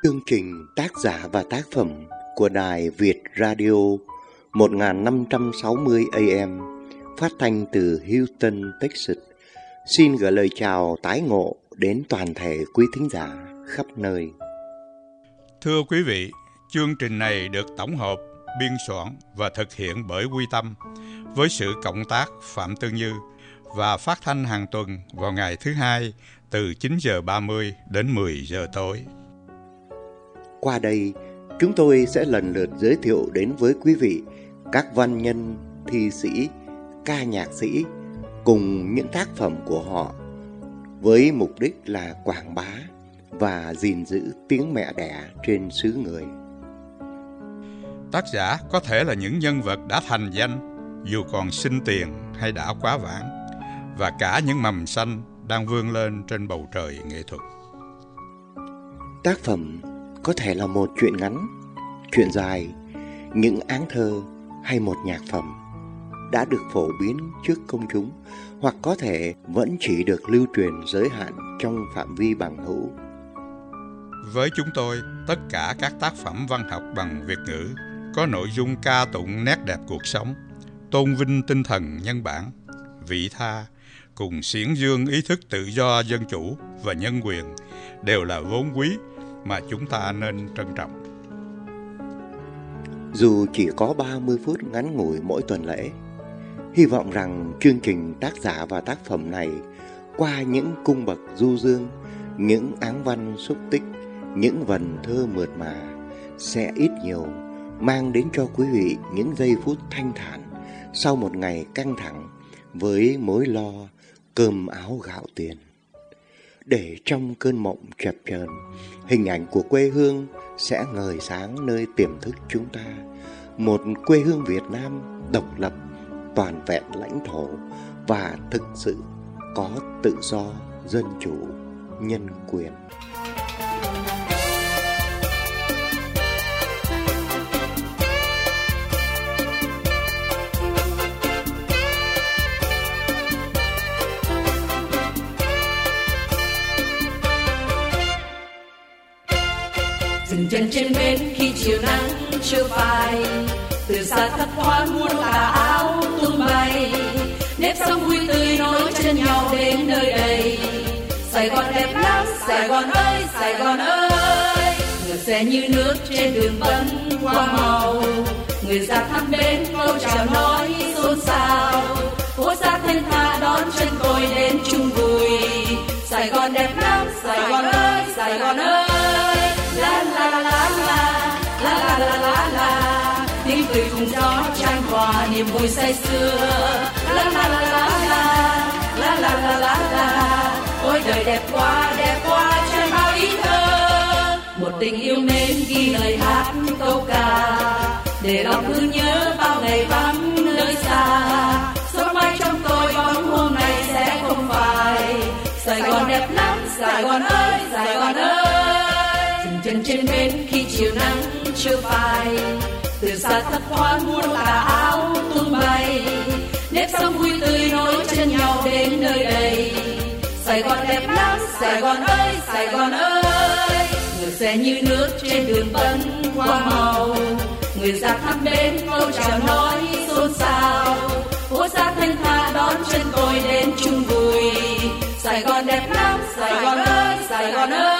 Chương trình tác giả và tác phẩm của Đài Việt Radio 1560 AM phát thanh từ Houston, Texas. Xin gửi lời chào tái ngộ đến toàn thể quý thính giả khắp nơi. Thưa quý vị, chương trình này được tổng hợp, biên soạn và thực hiện bởi Quy Tâm với sự cộng tác Phạm Tư Như và phát thanh hàng tuần vào ngày thứ Hai từ 9:30 đến 10 giờ tối. Qua đây, chúng tôi sẽ lần lượt giới thiệu đến với quý vị các văn nhân, thi sĩ, ca nhạc sĩ cùng những tác phẩm của họ với mục đích là quảng bá và gìn giữ tiếng mẹ đẻ trên xứ người. Tác giả có thể là những nhân vật đã thành danh dù còn sinh tiền hay đã quá vãng, và cả những mầm xanh đang vươn lên trên bầu trời nghệ thuật. Tác phẩm có thể là một truyện ngắn, truyện dài, những áng thơ hay một nhạc phẩm đã được phổ biến trước công chúng, hoặc có thể vẫn chỉ được lưu truyền giới hạn trong phạm vi bằng hữu. Với chúng tôi, tất cả các tác phẩm văn học bằng Việt ngữ có nội dung ca tụng nét đẹp cuộc sống, tôn vinh tinh thần nhân bản, vị tha, cùng xiển dương ý thức tự do, dân chủ và nhân quyền đều là vốn quý mà chúng ta nên trân trọng. Dù chỉ có 30 phút ngắn ngủi mỗi tuần lễ, hy vọng rằng chương trình tác giả và tác phẩm này qua những cung bậc du dương, những áng văn xúc tích, những vần thơ mượt mà sẽ ít nhiều mang đến cho quý vị những giây phút thanh thản sau một ngày căng thẳng với mối lo cơm áo gạo tiền. Để trong cơn mộng chập chờn, hình ảnh của quê hương sẽ ngời sáng nơi tiềm thức chúng ta. Một quê hương Việt Nam độc lập, toàn vẹn lãnh thổ và thực sự có tự do, dân chủ, nhân quyền. Dừng chân trên bến khi chiều nắng chưa phai, từ xa thấp thoáng muôn tà áo tung bay, nếp sống vui tươi nối chân nhau đến nơi đây. Sài Gòn đẹp lắm, Sài Gòn ơi, Sài Gòn ơi. Ngựa xe như nước trên đường vẫn hoa màu, người ra thăm bến câu chào nói xôn xao, phố xa thanh tha đón chân tôi đến chung vui. Sài Gòn đẹp lắm, Sài Gòn ơi, Sài Gòn ơi. La la la la la, la la la la la, tiếng cười cùng gió chan hòa niềm vui say sưa. La la la la la, la la la la la, ôi đời đẹp quá tràn bao ý thơ. Một tình yêu mến ghi lời hát câu ca, để lòng thương nhớ bao ngày vắng nơi xa. Sống mãi trong tôi bóng hôm nay sẽ không phai. Sài Gòn đẹp lắm, Sài Gòn ơi, Sài Gòn ơi. Chân trên bến khi chiều nắng chưa phai, từ xa thấp thoáng muôn tà áo tung bay, nếp sống vui tươi nối chân nhau đến nơi đây. Sài Gòn đẹp lắm, Sài Gòn ơi, Sài Gòn ơi. Ngựa xe như nước trên đường vẫn hoa màu, người ra thăm bến câu chào nói xôn xao, phố xa thanh tha đón chân tôi đến chung vui. Sài Gòn đẹp lắm, Sài Gòn ơi, Sài Gòn ơi.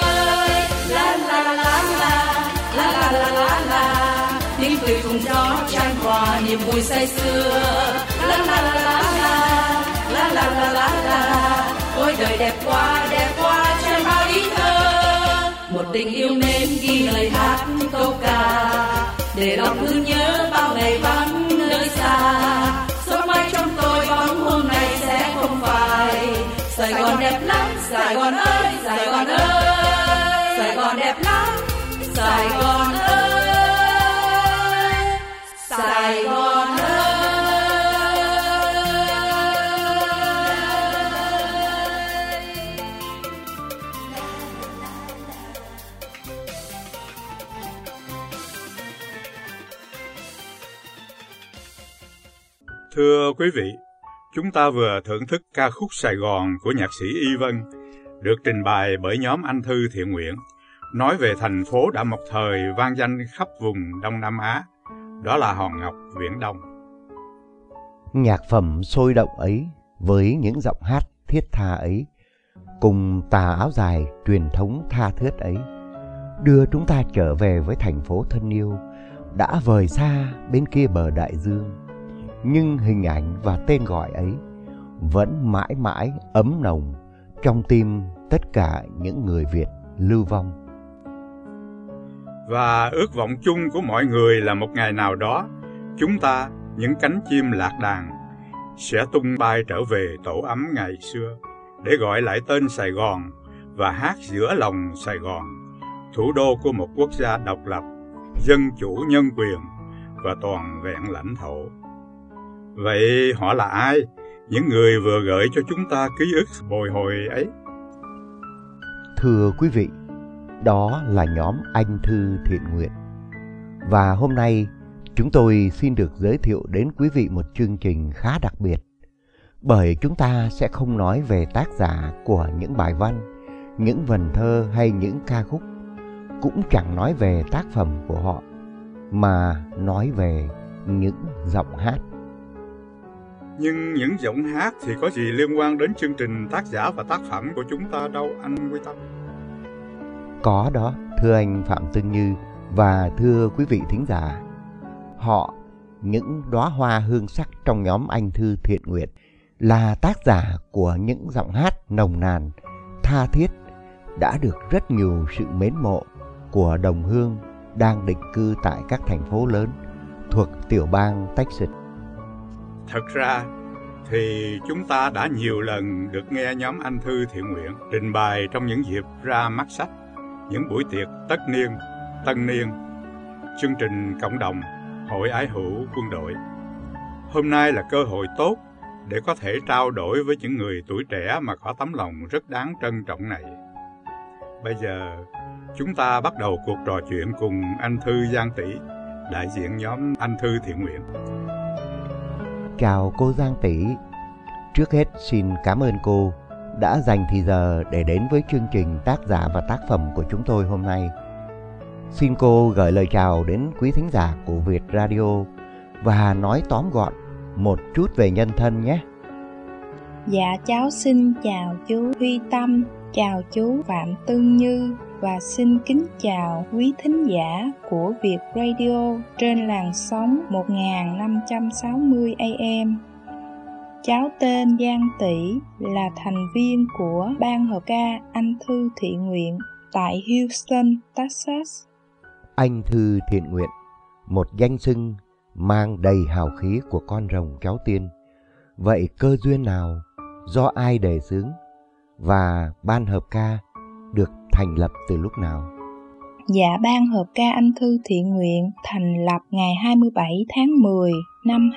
La la la la la, la la la la la, tiếng cười cùng gió chan hòa niềm vui say sưa. La la la la la, la la la la la, ôi đời đẹp quá tràn bao ý thơ. Một tình yêu mến ghi lời hát câu ca, để lòng thương nhớ bao ngày vắng nơi xa. Sống mãi trong tôi bóng hôm nay sẽ không phai. Sài Gòn đẹp lắm, Sài Gòn ơi, Sài Gòn ơi. Sài Gòn đẹp lắm, Sài Gòn ơi, Sài Gòn ơi. Thưa quý vị, chúng ta vừa thưởng thức ca khúc Sài Gòn của nhạc sĩ Y Vân, được trình bày bởi nhóm Anh Thư Thiện Nguyện nói về thành phố đã một thời vang danh khắp vùng Đông Nam Á, đó là Hòn Ngọc, Viễn Đông. Nhạc phẩm sôi động ấy với những giọng hát thiết tha ấy, cùng tà áo dài truyền thống tha thướt ấy, đưa chúng ta trở về với thành phố thân yêu đã vời xa bên kia bờ đại dương. Nhưng hình ảnh và tên gọi ấy vẫn mãi mãi ấm nồng trong tim tất cả những người Việt lưu vong. Và ước vọng chung của mọi người là một ngày nào đó, chúng ta, những cánh chim lạc đàn, sẽ tung bay trở về tổ ấm ngày xưa, để gọi lại tên Sài Gòn và hát giữa lòng Sài Gòn, thủ đô của một quốc gia độc lập, dân chủ nhân quyền và toàn vẹn lãnh thổ. Vậy họ là ai, những người vừa gợi cho chúng ta ký ức bồi hồi ấy? Thưa quý vị, đó là nhóm Anh Thư Thiện Nguyện. Và hôm nay chúng tôi xin được giới thiệu đến quý vị một chương trình khá đặc biệt, bởi chúng ta sẽ không nói về tác giả của những bài văn, những vần thơ hay những ca khúc, cũng chẳng nói về tác phẩm của họ, mà nói về những giọng hát. Nhưng những giọng hát thì có gì liên quan đến chương trình tác giả và tác phẩm của chúng ta đâu, anh Quy Tâm? Có đó, thưa anh Phạm Tương Như và thưa quý vị thính giả. Họ, những đóa hoa hương sắc trong nhóm Anh Thư Thiện Nguyện, là tác giả của những giọng hát nồng nàn, tha thiết, đã được rất nhiều sự mến mộ của đồng hương đang định cư tại các thành phố lớn thuộc tiểu bang Texas. Thật ra thì chúng ta đã nhiều lần được nghe nhóm Anh Thư Thiện Nguyện trình bày trong những dịp ra mắt sách, những buổi tiệc tất niên, tân niên, chương trình cộng đồng, hội ái hữu quân đội. Hôm nay là cơ hội tốt để có thể trao đổi với những người tuổi trẻ mà có tấm lòng rất đáng trân trọng này. Bây giờ, chúng ta bắt đầu cuộc trò chuyện cùng anh Thư Giang Tỷ, đại diện nhóm Anh Thư Thiện Nguyện. Chào cô Giang Tỷ. Trước hết xin cảm ơn cô đã dành thời giờ để đến với chương trình tác giả và tác phẩm của chúng tôi hôm nay. Xin cô gửi lời chào đến quý thính giả của Việt Radio và nói tóm gọn một chút về nhân thân nhé. Dạ, cháu xin chào chú Huy Tâm, chào chú Phạm Tương Như và xin kính chào quý thính giả của Việt Radio trên làn sóng 1560 AM. Cháu tên Giang Tỷ, là thành viên của ban hợp ca Anh Thư Thiện Nguyện tại Houston, Texas. Anh Thư Thiện Nguyện, một danh xưng mang đầy hào khí của con rồng cháu tiên. Vậy cơ duyên nào, do ai đề xướng, và ban hợp ca được thành lập từ lúc nào? Dạ, ban hợp ca Anh Thư Thiện Nguyện thành lập ngày 27 tháng 10 năm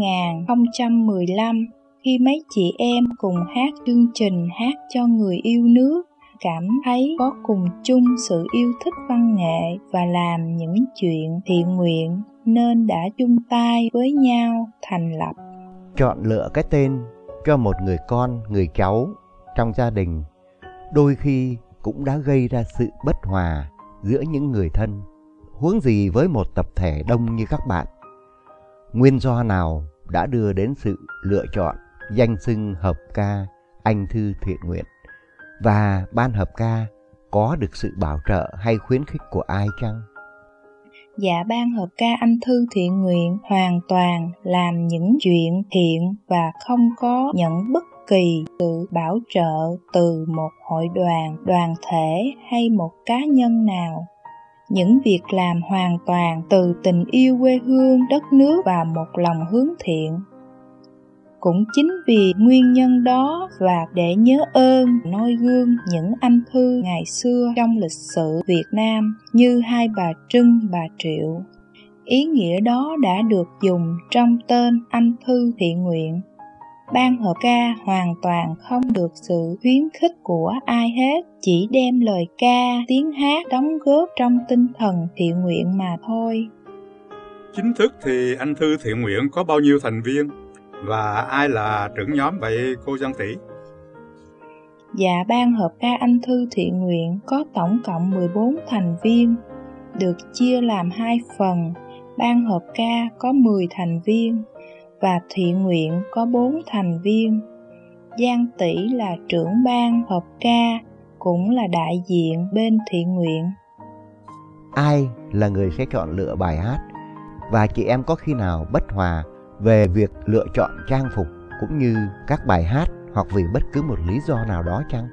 2015 khi mấy chị em cùng hát chương trình Hát cho người yêu nước, cảm thấy có cùng chung sự yêu thích văn nghệ và làm những chuyện thiện nguyện nên đã chung tay với nhau thành lập. Chọn lựa cái tên cho một người con, người cháu trong gia đình đôi khi cũng đã gây ra sự bất hòa giữa những người thân, huống gì với một tập thể đông như các bạn. Nguyên do nào đã đưa đến sự lựa chọn danh xưng hợp ca Anh Thư Thiện Nguyện, và ban hợp ca có được sự bảo trợ hay khuyến khích của ai chăng? Dạ, ban hợp ca Anh Thư Thiện Nguyện hoàn toàn làm những chuyện thiện và không có nhận bất kỳ sự bảo trợ từ một hội đoàn, đoàn thể hay một cá nhân nào. Những việc làm hoàn toàn từ tình yêu quê hương, đất nước và một lòng hướng thiện. Cũng chính vì nguyên nhân đó và để nhớ ơn, noi gương những anh thư ngày xưa trong lịch sử Việt Nam như Hai Bà Trưng, Bà Triệu, ý nghĩa đó đã được dùng trong tên Anh Thư Thiện Nguyện. Ban hợp ca hoàn toàn không được sự khuyến khích của ai hết, chỉ đem lời ca, tiếng hát đóng góp trong tinh thần thiện nguyện mà thôi. Chính thức thì Anh Thư Thiện Nguyện có bao nhiêu thành viên? Và ai là trưởng nhóm vậy cô Giang Tỷ? Dạ ban hợp ca Anh Thư Thiện Nguyện có tổng cộng 14 thành viên, được chia làm 2 phần. Ban hợp ca có 10 thành viên và thiện nguyện có 4 thành viên. Giang Tỷ là trưởng ban hợp ca, cũng là đại diện bên thiện nguyện. Ai là người sẽ chọn lựa bài hát? Và chị em có khi nào bất hòa về việc lựa chọn trang phục cũng như các bài hát, hoặc vì bất cứ một lý do nào đó chăng?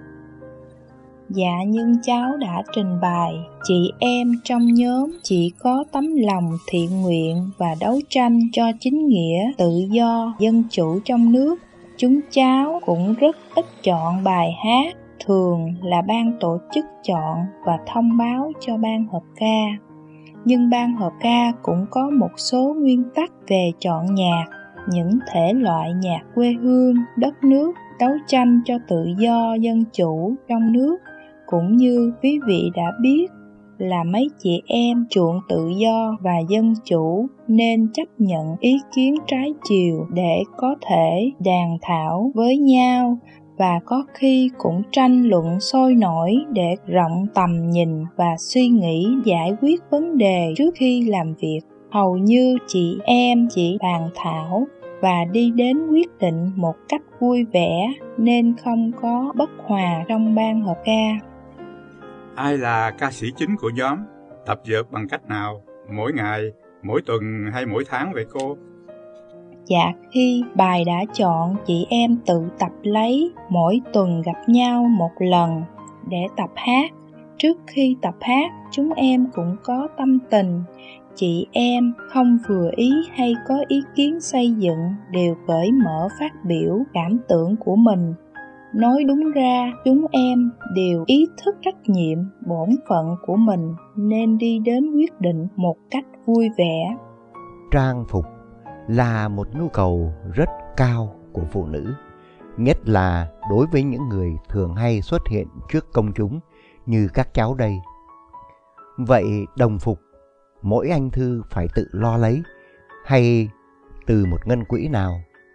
Dạ, nhưng cháu đã trình bày, chị em trong nhóm chỉ có tấm lòng thiện nguyện và đấu tranh cho chính nghĩa, tự do, dân chủ trong nước. Chúng cháu cũng rất ít chọn bài hát, thường là ban tổ chức chọn và thông báo cho ban hợp ca. Nhưng ban hợp ca cũng có một số nguyên tắc về chọn nhạc, những thể loại nhạc quê hương, đất nước, đấu tranh cho tự do, dân chủ trong nước. Cũng như quý vị đã biết là mấy chị em chuộng tự do và dân chủ nên chấp nhận ý kiến trái chiều để có thể đàm thảo với nhau, và có khi cũng tranh luận sôi nổi để rộng tầm nhìn và suy nghĩ giải quyết vấn đề trước khi làm việc. Hầu như chị em chỉ bàn thảo và đi đến quyết định một cách vui vẻ, nên không có bất hòa trong ban hợp ca. Ai là ca sĩ chính của nhóm? Tập dượt bằng cách nào? Mỗi ngày, mỗi tuần hay mỗi tháng vậy cô? Dạ, khi bài đã chọn, chị em tự tập lấy, mỗi tuần gặp nhau một lần để tập hát. Trước khi tập hát, chúng em cũng có tâm tình. Chị em không vừa ý hay có ý kiến xây dựng đều cởi mở phát biểu cảm tưởng của mình. Nói đúng ra, chúng em đều ý thức trách nhiệm, bổn phận của mình nên đi đến quyết định một cách vui vẻ. Trang phục là một nhu cầu rất cao của phụ nữ, nhất là đối với những người thường hay xuất hiện trước công chúng như các cháu đây. Vậy đồng phục mỗi anh Thư phải tự lo lấy hay từ một ngân quỹ nào?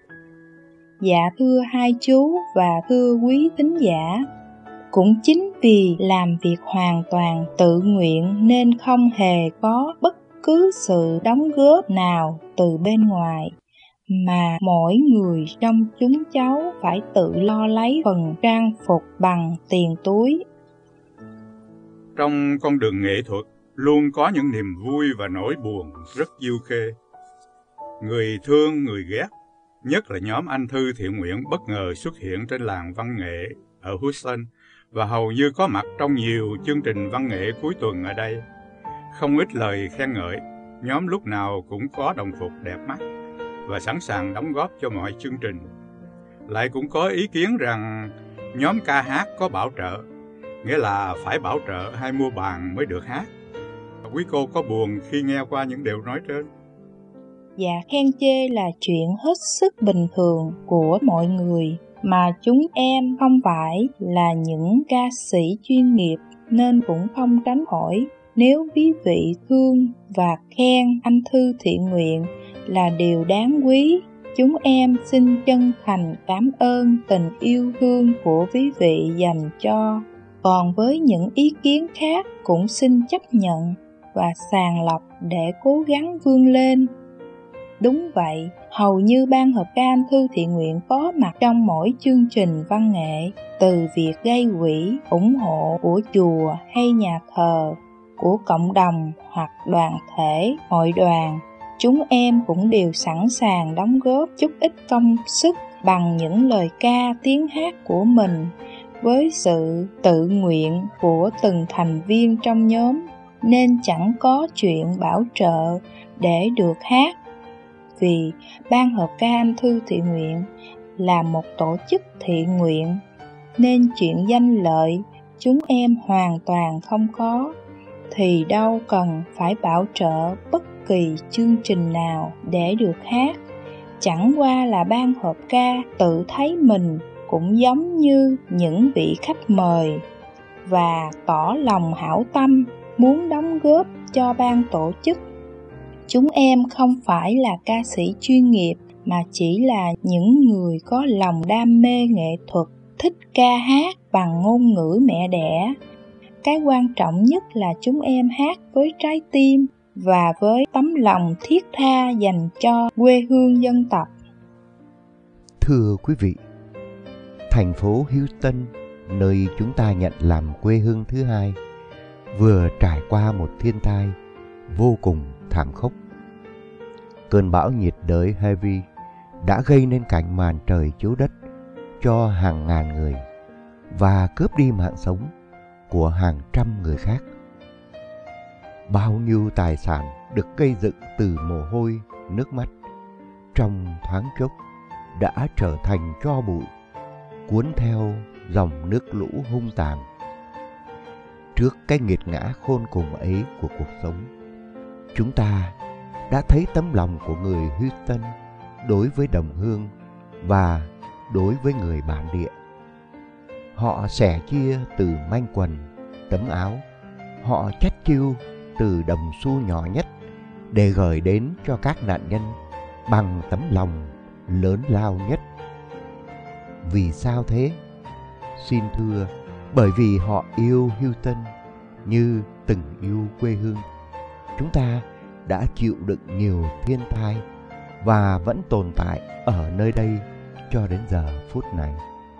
Dạ thưa hai chú và thưa quý thính giả, cũng chính vì làm việc hoàn toàn tự nguyện nên không hề có bất cứ sự đóng góp nào từ bên ngoài, mà mỗi người trong chúng cháu phải tự lo lấy phần trang phục bằng tiền túi. Trong con đường nghệ thuật luôn có những niềm vui và nỗi buồn rất diêu khê. Người thương, người ghét, nhất là nhóm Anh Thư Thiện Nguyện bất ngờ xuất hiện trên làng văn nghệ ở Houston và hầu như có mặt trong nhiều chương trình văn nghệ cuối tuần ở đây. Không ít lời khen ngợi, nhóm lúc nào cũng có đồng phục đẹp mắt và sẵn sàng đóng góp cho mọi chương trình. Lại cũng có ý kiến rằng nhóm ca hát có bảo trợ, nghĩa là phải bảo trợ hay mua bàn mới được hát. Quý cô có buồn khi nghe qua những điều nói trên? Dạ, khen chê là chuyện hết sức bình thường của mọi người, mà chúng em không phải là những ca sĩ chuyên nghiệp nên cũng không tránh khỏi. Nếu quý vị thương và khen Anh Thư Thiện Nguyện là điều đáng quý, chúng em xin chân thành cảm ơn tình yêu thương của quý vị dành cho. Còn với những ý kiến khác cũng xin chấp nhận và sàng lọc để cố gắng vươn lên. Đúng vậy, hầu như ban hợp ca Anh Thư Thiện Nguyện có mặt trong mỗi chương trình văn nghệ, từ việc gây quỹ, ủng hộ của chùa hay nhà thờ, của cộng đồng hoặc đoàn thể, hội đoàn. Chúng em cũng đều sẵn sàng đóng góp chút ít công sức bằng những lời ca tiếng hát của mình, với sự tự nguyện của từng thành viên trong nhóm, nên chẳng có chuyện bảo trợ để được hát. Vì ban hợp ca Anh Thư Thiện Nguyện là một tổ chức thiện nguyện, nên chuyện danh lợi chúng em hoàn toàn không có, thì đâu cần phải bảo trợ bất kỳ chương trình nào để được hát. Chẳng qua là ban hợp ca tự thấy mình cũng giống như những vị khách mời và tỏ lòng hảo tâm muốn đóng góp cho ban tổ chức. Chúng em không phải là ca sĩ chuyên nghiệp mà chỉ là những người có lòng đam mê nghệ thuật, thích ca hát bằng ngôn ngữ mẹ đẻ. Cái quan trọng nhất là chúng em hát với trái tim và với tấm lòng thiết tha dành cho quê hương dân tộc. Thưa quý vị, thành phố Houston, nơi chúng ta nhận làm quê hương thứ hai, vừa trải qua một thiên tai vô cùng thảm khốc. Cơn bão nhiệt đới Harvey đã gây nên cảnh màn trời chiếu đất cho hàng ngàn người và cướp đi mạng sống của hàng trăm người khác. Bao nhiêu tài sản được gây dựng từ mồ hôi, nước mắt, trong thoáng chốc đã trở thành tro bụi, cuốn theo dòng nước lũ hung tàn. Trước cái nghiệt ngã khôn cùng ấy của cuộc sống, chúng ta đã thấy tấm lòng của người Houston đối với đồng hương và đối với người bản địa. Họ sẻ chia từ manh quần, tấm áo, họ chắt chiu từ đồng xu nhỏ nhất để gửi đến cho các nạn nhân bằng tấm lòng lớn lao nhất. Vì sao thế? Xin thưa, bởi vì họ yêu Houston như từng yêu quê hương. Chúng ta đã chịu đựng nhiều thiên tai và vẫn tồn tại ở nơi đây cho đến giờ phút này.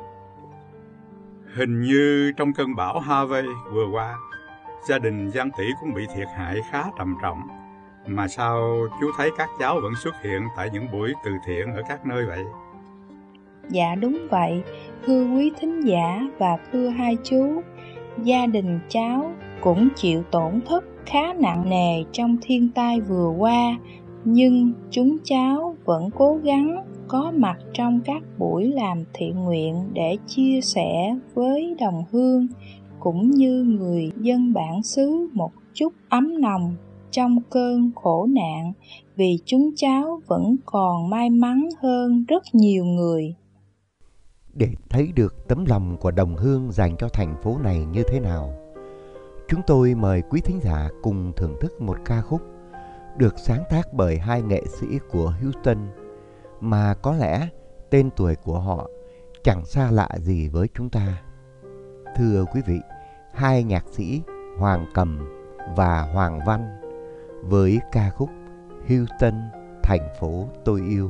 Hình như trong cơn bão Harvey vừa qua, gia đình Giang Tỷ cũng bị thiệt hại khá trầm trọng. Mà sao chú thấy các cháu vẫn xuất hiện tại những buổi từ thiện ở các nơi vậy? Dạ đúng vậy, thưa quý thính giả và thưa hai chú, gia đình cháu cũng chịu tổn thất khá nặng nề trong thiên tai vừa qua, nhưng chúng cháu vẫn cố gắng có mặt trong các buổi làm thiện nguyện để chia sẻ với đồng hương cũng như người dân bản xứ một chút ấm nồng trong cơn khổ nạn, vì chúng cháu vẫn còn may mắn hơn rất nhiều người. Để thấy được tấm lòng của đồng hương dành cho thành phố này như thế nào, chúng tôi mời quý thính giả cùng thưởng thức một ca khúc được sáng tác bởi hai nghệ sĩ của Houston mà có lẽ tên tuổi của họ chẳng xa lạ gì với chúng ta. Thưa quý vị, hai nhạc sĩ Hoàng Cầm và Hoàng Văn với ca khúc Houston, thành phố tôi yêu.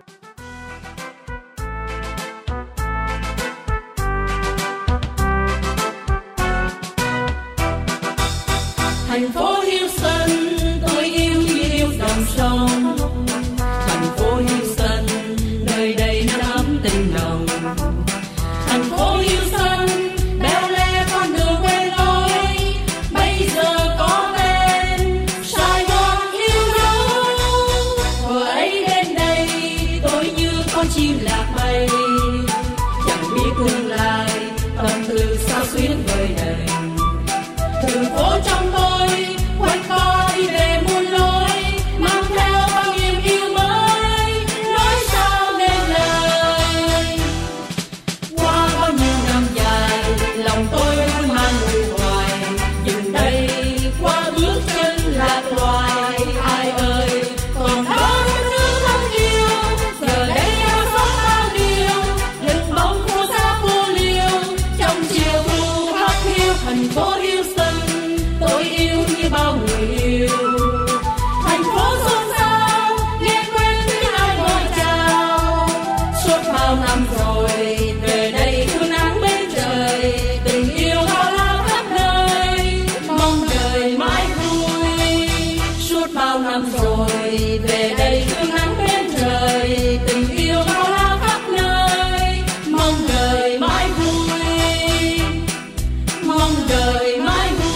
Thành phố Houston tôi yêu như yêu dòng sông. Thành phố Houston nơi đây nó ấm tình nồng. Thành phố Houston beo le con đường quê lối, bây giờ có tên Sài Gòn yêu dấu. Vừa ấy đến đây tôi như con chim lạc bay, chẳng biết tương lai tâm tư sao xuyến vời đầy. Đường phố trong tôi quanh co đi về muôn lối, mang theo bao niềm yêu mới, nói sao nên lời. Qua bao nhiêu năm dài, lòng tôi luôn mang người hoài, dừng đây qua bước chân lạc loài. Ai ơi, còn đó những thứ thân yêu, giờ đây em xót bao điều, lưng bóng phố xa vô liêu, trong chiều thu hắt hiu thành phố Houston. Tôi yêu như bao người yêu. Thành phố xôn xao, nghe quen tiếng ai gọi chào. Suốt bao năm rồi, về đây thương nắng bên trời. Tình yêu bao la khắp nơi, mong đời mãi vui. Suốt bao năm rồi, về đây thương nắng bên trời. Tình yêu bao la khắp nơi, mong đời mãi vui. Mong đời mãi vui.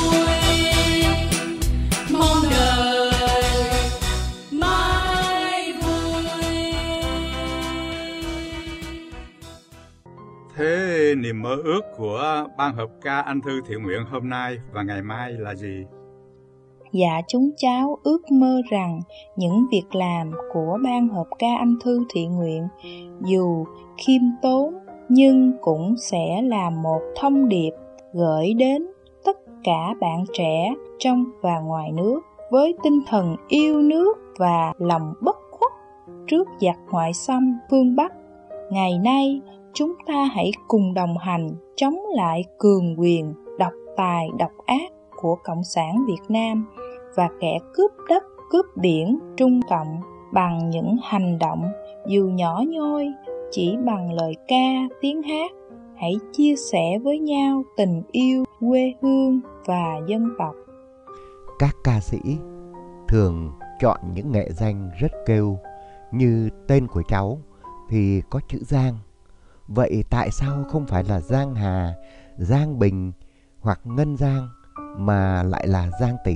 Thế niềm mơ ước của ban hợp ca Anh Thư Thiện Nguyện hôm nay và ngày mai là gì? Dạ chúng cháu ước mơ rằng những việc làm của ban hợp ca Anh Thư Thiện Nguyện dù khiêm tốn nhưng cũng sẽ là một thông điệp gửi đến tất cả bạn trẻ trong và ngoài nước với tinh thần yêu nước và lòng bất khuất trước giặc ngoại xâm phương Bắc. Ngày nay, chúng ta hãy cùng đồng hành chống lại cường quyền, độc tài, độc ác của Cộng sản Việt Nam và kẻ cướp đất, cướp biển Trung Cộng bằng những hành động dù nhỏ nhoi, chỉ bằng lời ca, tiếng hát. Hãy chia sẻ với nhau tình yêu quê hương và dân tộc. Các ca sĩ thường chọn những nghệ danh rất kêu, như tên của cháu thì có chữ Giang. Vậy tại sao không phải là Giang Hà, Giang Bình hoặc Ngân Giang mà lại là Giang Tỷ?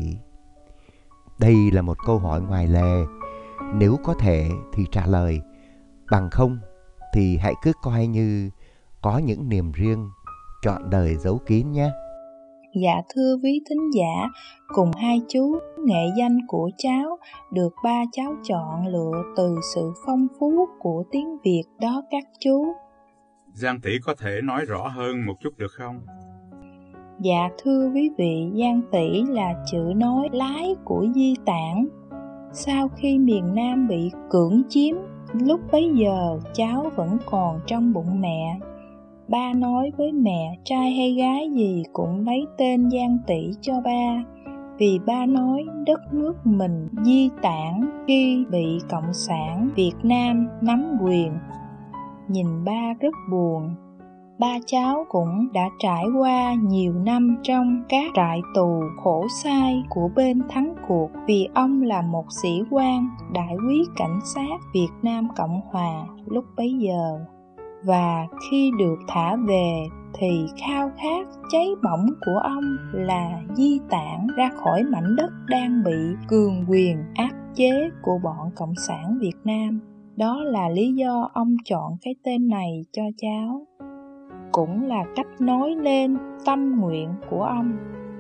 Đây là một câu hỏi ngoài lề. Nếu có thể thì trả lời, bằng không thì hãy cứ coi như có những niềm riêng, chọn đời giấu kín nhé. Dạ thưa quý thính giả, cùng hai chú, nghệ danh của cháu được ba cháu chọn lựa từ sự phong phú của tiếng Việt đó các chú. Giang Tỷ có thể nói rõ hơn một chút được không? Dạ thưa quý vị, Giang Tỷ là chữ nói lái của Di Tản. Sau khi miền Nam bị cưỡng chiếm, lúc bấy giờ cháu vẫn còn trong bụng mẹ. Ba nói với mẹ trai hay gái gì cũng lấy tên Giang Tỷ cho ba, vì ba nói đất nước mình di tản khi bị Cộng sản Việt Nam nắm quyền. Nhìn ba rất buồn. Ba cháu cũng đã trải qua nhiều năm trong các trại tù khổ sai của bên thắng cuộc, vì ông là một sĩ quan đại úy cảnh sát Việt Nam Cộng Hòa lúc bấy giờ. Và khi được thả về thì khao khát cháy bỏng của ông là di tản ra khỏi mảnh đất đang bị cường quyền áp chế của bọn Cộng sản Việt Nam. Đó là lý do ông chọn cái tên này cho cháu, cũng là cách nói lên tâm nguyện của ông.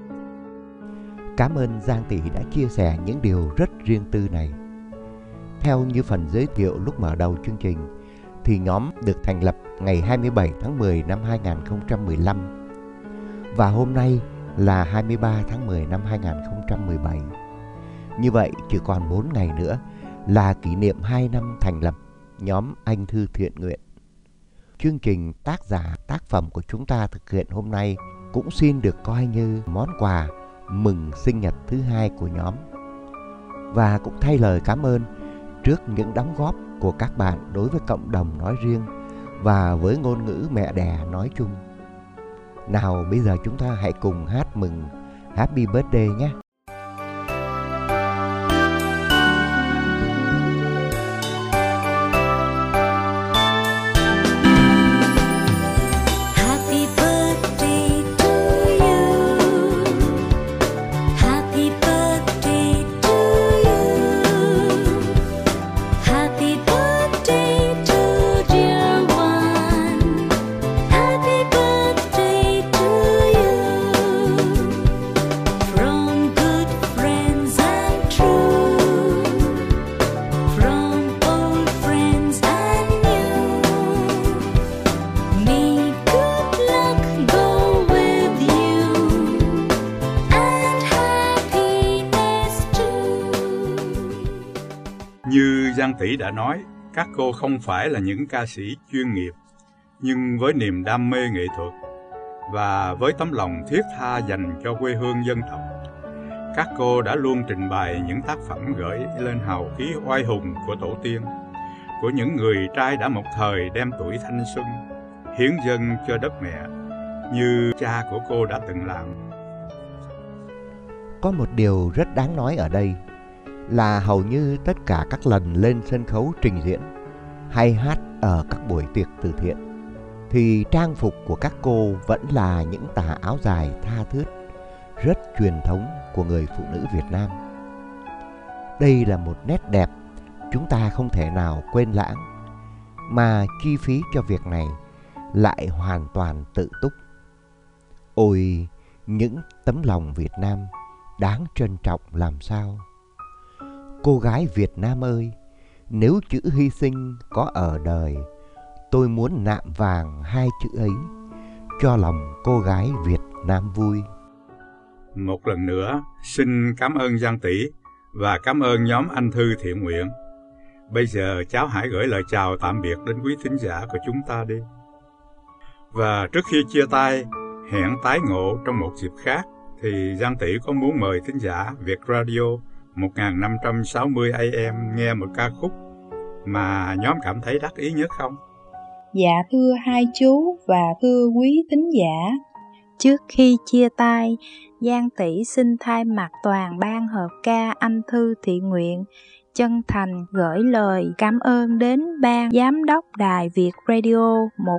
Cảm ơn Giang Tỷ đã chia sẻ những điều rất riêng tư này. Theo như phần giới thiệu lúc mở đầu chương trình, thì nhóm được thành lập ngày 27 tháng 10 năm 2015 và hôm nay là 23 tháng 10 năm 2017. Như vậy chỉ còn 4 ngày nữa là kỷ niệm 2 năm thành lập nhóm Anh Thư Thiện Nguyện. Chương trình tác giả tác phẩm của chúng ta thực hiện hôm nay cũng xin được coi như món quà mừng sinh nhật thứ 2 của nhóm. Và cũng thay lời cảm ơn trước những đóng góp của các bạn đối với cộng đồng nói riêng và với ngôn ngữ mẹ đẻ nói chung. Nào bây giờ chúng ta hãy cùng hát mừng Happy Birthday nhé. Như Giang Tỷ đã nói, các cô không phải là những ca sĩ chuyên nghiệp, nhưng với niềm đam mê nghệ thuật và với tấm lòng thiết tha dành cho quê hương dân tộc, các cô đã luôn trình bày những tác phẩm gợi lên hào khí oai hùng của tổ tiên, của những người trai đã một thời đem tuổi thanh xuân hiến dâng cho đất mẹ, như cha của cô đã từng làm. Có một điều rất đáng nói ở đây là hầu như tất cả các lần lên sân khấu trình diễn hay hát ở các buổi tiệc từ thiện thì trang phục của các cô vẫn là những tà áo dài tha thướt, rất truyền thống của người phụ nữ Việt Nam. Đây là một nét đẹp chúng ta không thể nào quên lãng, mà chi phí cho việc này lại hoàn toàn tự túc. Ôi, những tấm lòng Việt Nam đáng trân trọng làm sao! Cô gái Việt Nam ơi, nếu chữ hy sinh có ở đời, tôi muốn nạm vàng 2 chữ ấy, cho lòng cô gái Việt Nam vui. Một lần nữa, xin cảm ơn Giang Tỷ và cảm ơn nhóm Anh Thư Thiện Nguyện. Bây giờ cháu hãy gửi lời chào tạm biệt đến quý thính giả của chúng ta đi. Và trước khi chia tay, hẹn tái ngộ trong một dịp khác, thì Giang Tỷ có muốn mời thính giả Việt Radio 1560 AM nghe một ca khúc mà nhóm cảm thấy đắc ý nhất không? Dạ thưa hai chú và thưa quý thính giả, trước khi chia tay, Giang Tỷ xin thay mặt toàn ban hợp ca Anh Thư Thiện Nguyện chân thành gửi lời cảm ơn đến ban giám đốc đài Việt Radio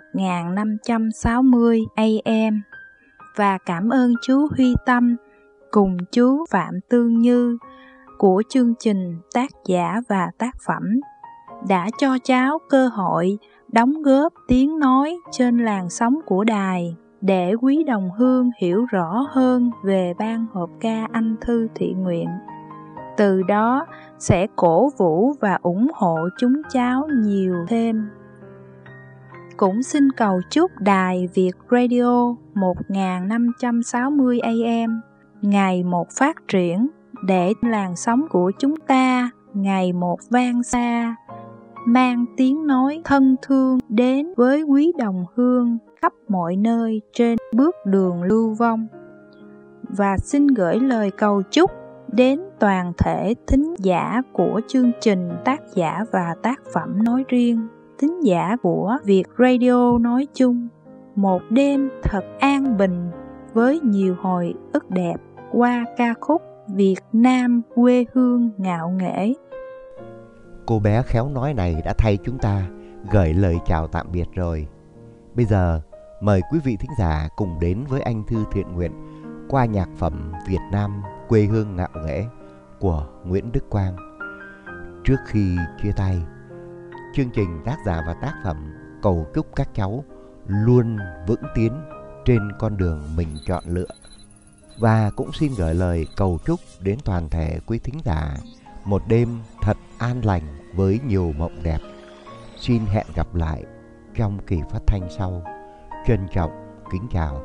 1560 AM và cảm ơn chú Huy Tâm cùng chú Phạm Tương Như của chương trình Tác giả và tác phẩm đã cho cháu cơ hội đóng góp tiếng nói trên làn sóng của đài để quý đồng hương hiểu rõ hơn về ban hợp ca Anh Thư Thiện Nguyện. Từ đó sẽ cổ vũ và ủng hộ chúng cháu nhiều thêm. Cũng xin cầu chúc đài Việt Radio 1560 AM ngày một phát triển để làn sóng của chúng ta ngày một vang xa, mang tiếng nói thân thương đến với quý đồng hương khắp mọi nơi trên bước đường lưu vong. Và xin gửi lời cầu chúc đến toàn thể thính giả của chương trình Tác giả và tác phẩm nói riêng, thính giả của Việt Radio nói chung, một đêm thật an bình với nhiều hồi ức đẹp qua ca khúc Việt Nam quê hương ngạo nghễ. Cô bé khéo nói này đã thay chúng ta gửi lời chào tạm biệt rồi. Bây giờ mời quý vị thính giả cùng đến với Anh Thư Thiện Nguyện qua nhạc phẩm Việt Nam quê hương ngạo nghễ của Nguyễn Đức Quang. Trước khi chia tay, chương trình Tác giả và tác phẩm cầu chúc các cháu luôn vững tiến trên con đường mình chọn lựa. Và cũng xin gửi lời cầu chúc đến toàn thể quý thính giả một đêm thật an lành với nhiều mộng đẹp. Xin hẹn gặp lại trong kỳ phát thanh sau. Trân trọng kính chào.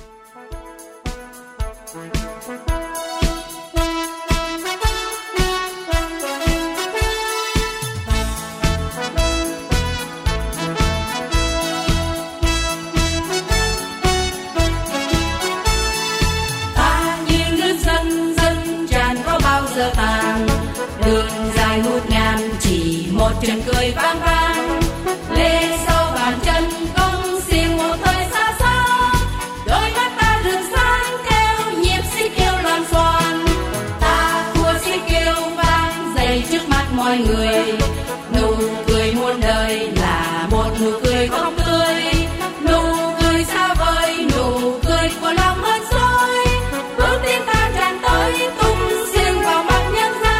Trần cười vang vang lê sau bàn chân công xiềng một thời xa xa, đôi mắt ta rực sáng theo nhịp xích kêu loan xoan, ta thua xích kêu vang dậy trước mắt mọi người. Nụ cười muôn đời là một nụ cười không tươi, nụ cười xa vời, nụ cười của lòng hơn xôi, bước tiến ta tràn tới tung xiềng vào mặt nhân gian.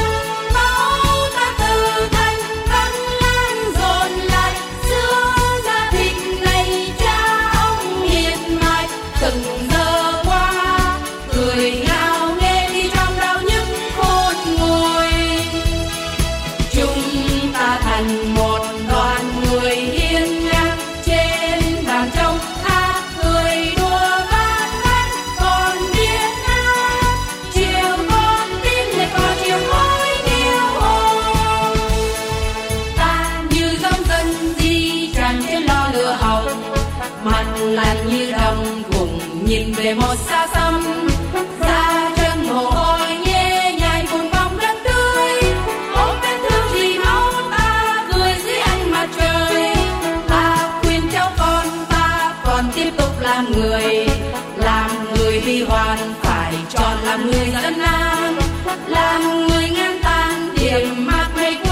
Nhìn về một xa xăm, ra chân mồ hôi nhẹ nhàng cùng vòng đất tươi, ôm vết thương vì máu ta cười dưới ánh mặt trời. Ta khuyên cháu con ta còn tiếp tục làm người huy hoàn phải chọn làm người dân an, làm người ngang tan điểm mạc mây.